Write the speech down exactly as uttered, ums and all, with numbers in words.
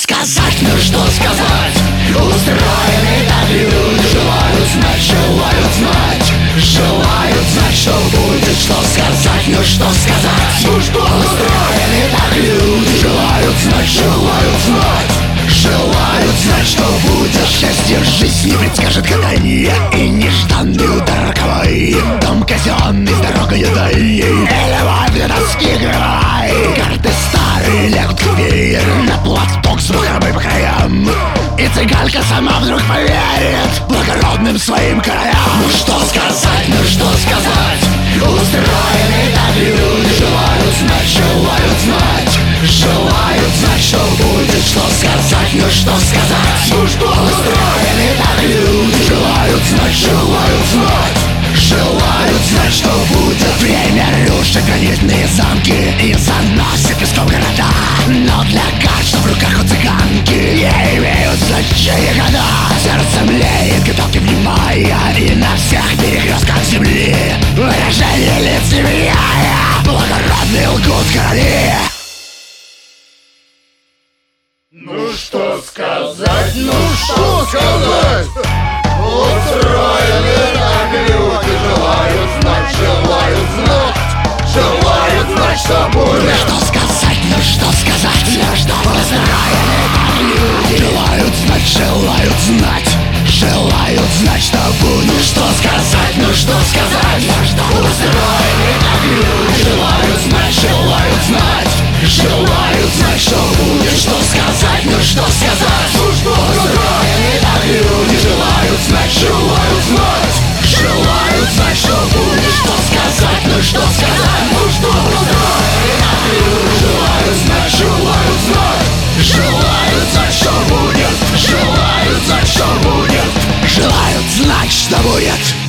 сказать, ну что сказать? Устроены так люди, желают знать, желают знать. Желают знать, что будет, что сказать, ну что сказать? Ну что устроены так люди, желают знать, желают знать. Желают знать, что будет. Счастье жизни предскажет гадание, и нежданный удар роковой, дом казенный с дорогой дальней, и любовь для тоски грай. Карты старые лягут к веер на платок с бахромой по краям, и цыганка сама вдруг поверит благородным своим краям. Ну что сказать, ну что сказать? Устроены так люди, желают знать, желают знать. Желают знать, что будет, что сказать, ну что сказать? Ну что устроены так люди, желают знать, желают знать. Желают знать, что будет. Время рушит гранитные замки и заносит песком города, но для каждого в руках у цыганки не имеют значения года. Сердце млеет, готовьте внимания, и на всех перекрестках земли выражение лиц не меняя, благородные лгут короли. Ну что сказать, ну что сказать? Устроены так люди, желают знать, желают знать. Желают знать, что будет. Ну что сказать, ну что сказать? Ну что устроены так люди, желают знать, желают знать. Желают знать, что будет. Ну что сказать, ну что сказать? Ну что устроены так люди, желают знать, желают знать. Желают знать, что будет. Что сказать, ну что сказать? Ну что устроены так люди, желают знать, желают знать. Желают знать, что будет. Что сказать, ну что сказать? Ну что устроены так люди, желают знать, желают знать. Желают знать, что будет. Желают знать, что будет. Желают знать, что будет.